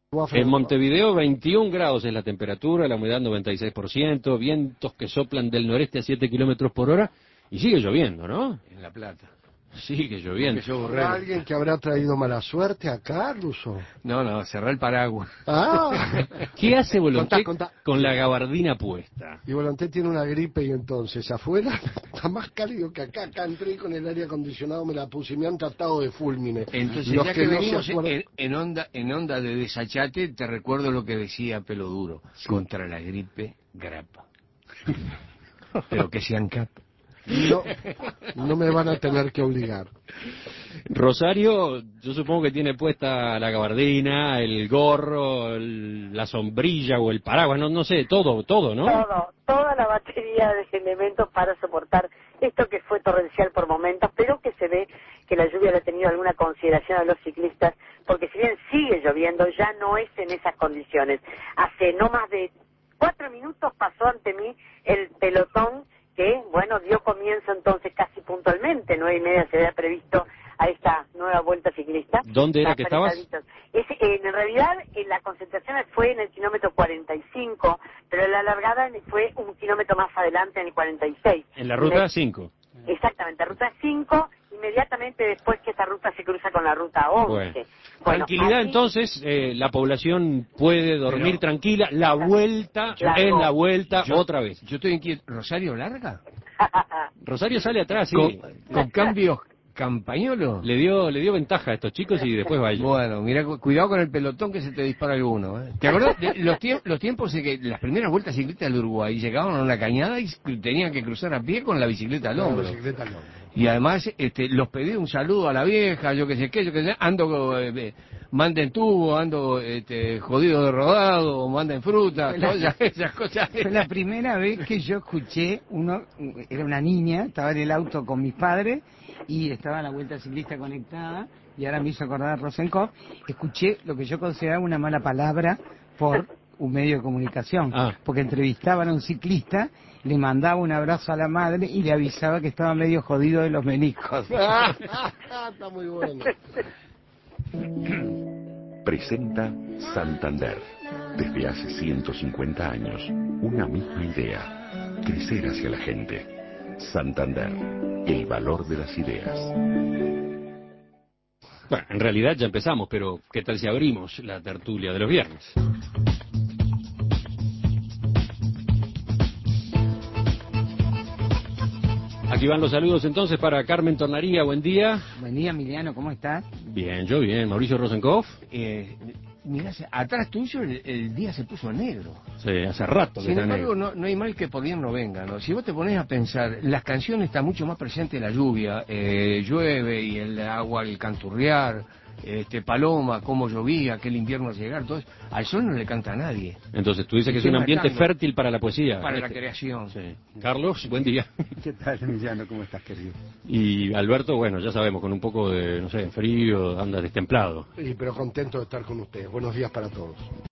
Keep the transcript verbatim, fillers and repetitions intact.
En Montevideo veintiún grados es la temperatura, la humedad noventa y seis por ciento, vientos que soplan del noreste a siete kilómetros por hora y sigue lloviendo, ¿no? En La Plata. Sigue lloviendo. ¿Habrá alguien que habrá traído mala suerte acá, Russo? No, no, cerrá el paraguas. Ah. ¿Qué hace Volonté Contá, contá. con la gabardina puesta? Y Volonté tiene una gripe y entonces afuera está más cálido que acá. Acá entré con el aire acondicionado, me la puse y me han tratado de fulmine. Entonces, Los ya que, no venimos se acuerdan- en, en onda en onda de desachate, te recuerdo lo que decía Pelo Duro. Sí. Contra la gripe, grapa. Pero que sean cap. No, no me van a tener que obligar. Rosario, yo supongo que tiene puesta la gabardina, el gorro, el- la sombrilla o el paraguas, no, no sé, todo, todo, ¿no? Todo, toda la batería de elementos para soportar esto que fue torrencial por momentos, pero que se ve que la lluvia le ha tenido alguna consideración a los ciclistas, porque si bien sigue lloviendo, ya no es en esas condiciones. Hace no más de cuatro minutos pasó ante mí el pelotón que, bueno, dio comienzo entonces casi puntualmente, nueve y media se había previsto a esta nueva vuelta ciclista. ¿Dónde era que estabas? Es, eh, en realidad, en la concentración fue en el kilómetro cuarenta y cinco, pero la largada fue un kilómetro más adelante, en el cuarenta y seis. En la ruta cinco. Exactamente, ruta cinco, inmediatamente después que esta ruta se cruza con la ruta once. Bueno. Bueno, Tranquilidad, así, entonces, eh, la población puede dormir Pero- tranquila, la vuelta Largo. es la vuelta Yo- otra vez. Yo estoy inquieto. ¿Rosario larga? Rosario sale atrás, sí. ¿Con, con cambios campañolo? Le dio, le dio ventaja a estos chicos y después vaya. Bueno, mira, cu- cuidado con el pelotón que se te dispara alguno. ¿eh? ¿Te acuerdas de los, tiemp- los tiempos en que las primeras vueltas ciclistas del Uruguay llegaban a una cañada y tenían que cruzar a pie con la bicicleta al La hombro? bicicleta al hombro. Y además este, los pedí un saludo a la vieja, yo que sé qué, yo que sé, ando, eh, manden tubo, ando este, jodido de rodado, manden fruta, todas esas, esas cosas. Fue la primera vez que yo escuché, uno era una niña, estaba en el auto con mis padres y estaba en la vuelta ciclista conectada y ahora me hizo acordar a Rosenkopf, escuché lo que yo consideraba una mala palabra por un medio de comunicación, Ah. porque entrevistaban a un ciclista, le mandaba un abrazo a la madre y le avisaba que estaba medio jodido de los meniscos. Está muy bueno. Presenta Santander. Desde hace ciento cincuenta años, una misma idea: crecer hacia la gente. Santander, el valor de las ideas. Bueno, en realidad ya empezamos, pero ¿qué tal si abrimos la tertulia de los viernes? Aquí van los saludos entonces para Carmen Tornaría, buen día. Buen día, Emiliano, ¿cómo estás? Bien, yo bien. Mauricio Rosenkopf. Eh, mirá, atrás tuyo el, el día se puso negro. Sí, hace rato que Sin está embargo, negro. no, no hay mal que por bien no venga, ¿no? Si vos te pones a pensar, las canciones está mucho más presente la lluvia, eh, llueve y el agua, el canturrear, este Paloma, cómo llovía, aquel invierno llegar, todo eso. Al sol no le canta a nadie. Entonces tú dices que es Estoy un ambiente matando. fértil para la poesía. Para la Este, creación. sí. Carlos, buen día. ¿Qué tal, Emiliano? ¿Cómo estás, querido? Y Alberto, bueno, ya sabemos, con un poco de, no sé, frío, anda destemplado. Sí, pero contento de estar con ustedes. Buenos días para todos.